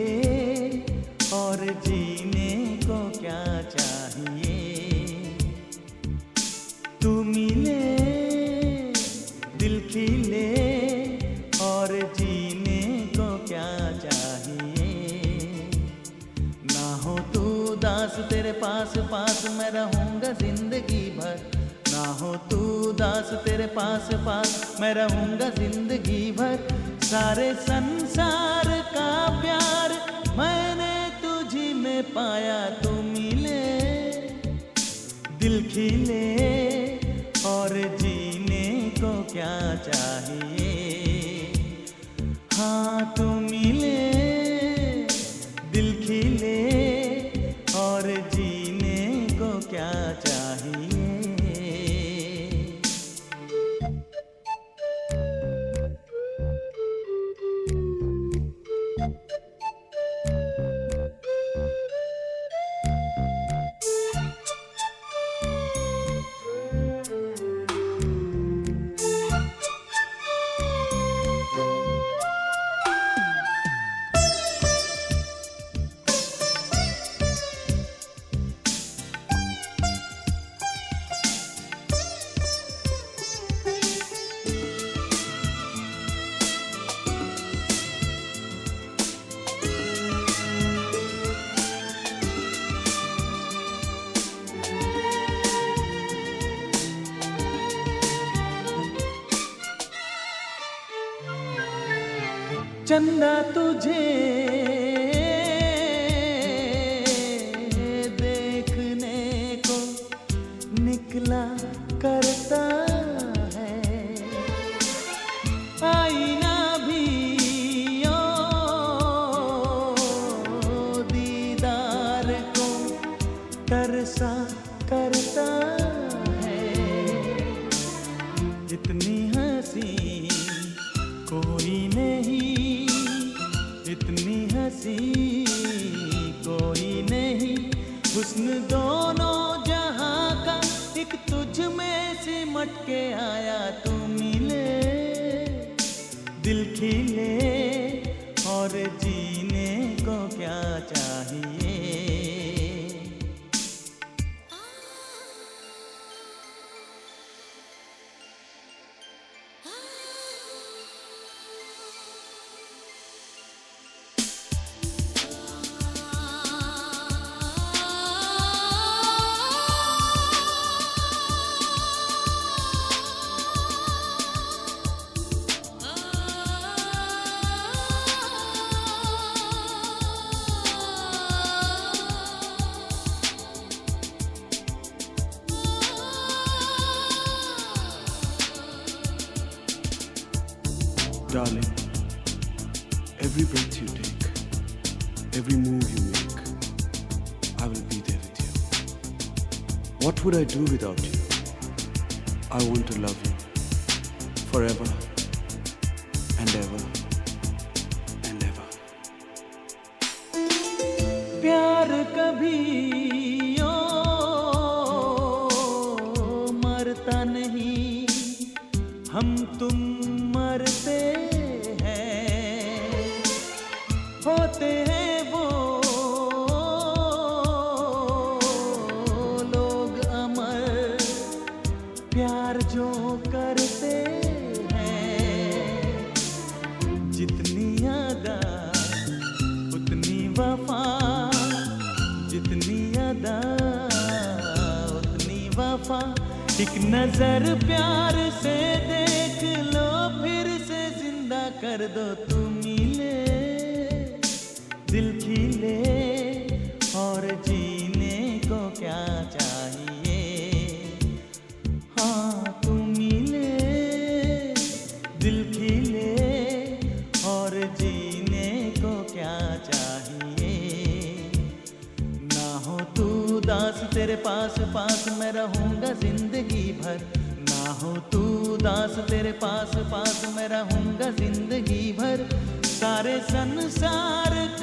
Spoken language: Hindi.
खिले और जीने को क्या चाहिए। तू मिले, दिल खिले और जीने को क्या चाहिए। ना हो तू दास तेरे पास पास मैं रहूंगा जिंदगी भर। ना हो तू दास तेरे पास पास मैं रहूंगा जिंदगी भर। सारे संसार का प्यार मैंने तुझी में पाया। तू मिले, दिल खिले और जीने को क्या चाहिए। हाँ तू मिले, दिल खिले और जीने को क्या चाहिए। चंदा तुझे देखने को निकला करता है। आईना भी ओ दीदार को तरसा करता है। इतनी हंसी कोई नहीं, इतनी हंसी कोई नहीं। हुस्न दोनों जहां का एक तुझ में सिमट के आया। तू मिले, दिल खिले और जीने को क्या चाहिए। Darling, every breath you take, every move you make, I will be there with you. What would I do without you? I want to love you forever and ever and ever. प्यार कभी ओ मरता नहीं, हम तुम मरते हैं। होते हैं वो लोग अमर प्यार जो करते हैं। जितनी अदा उतनी वफा, जितनी अदा उतनी वफा। एक नजर प्यार से देख लो, फिर से जिंदा कर दो। तू मिले, दिल खिले और जीने को क्या चाहिए। हाँ तू मिले, दिल खिले और जीने को क्या चाहिए। ना हो तू दास तेरे पास पास मैं रहूंगा जिंदगी भर। ना हो तू दास तेरे पास पास मैं रहूंगा जिंदगी भर। सारे संसार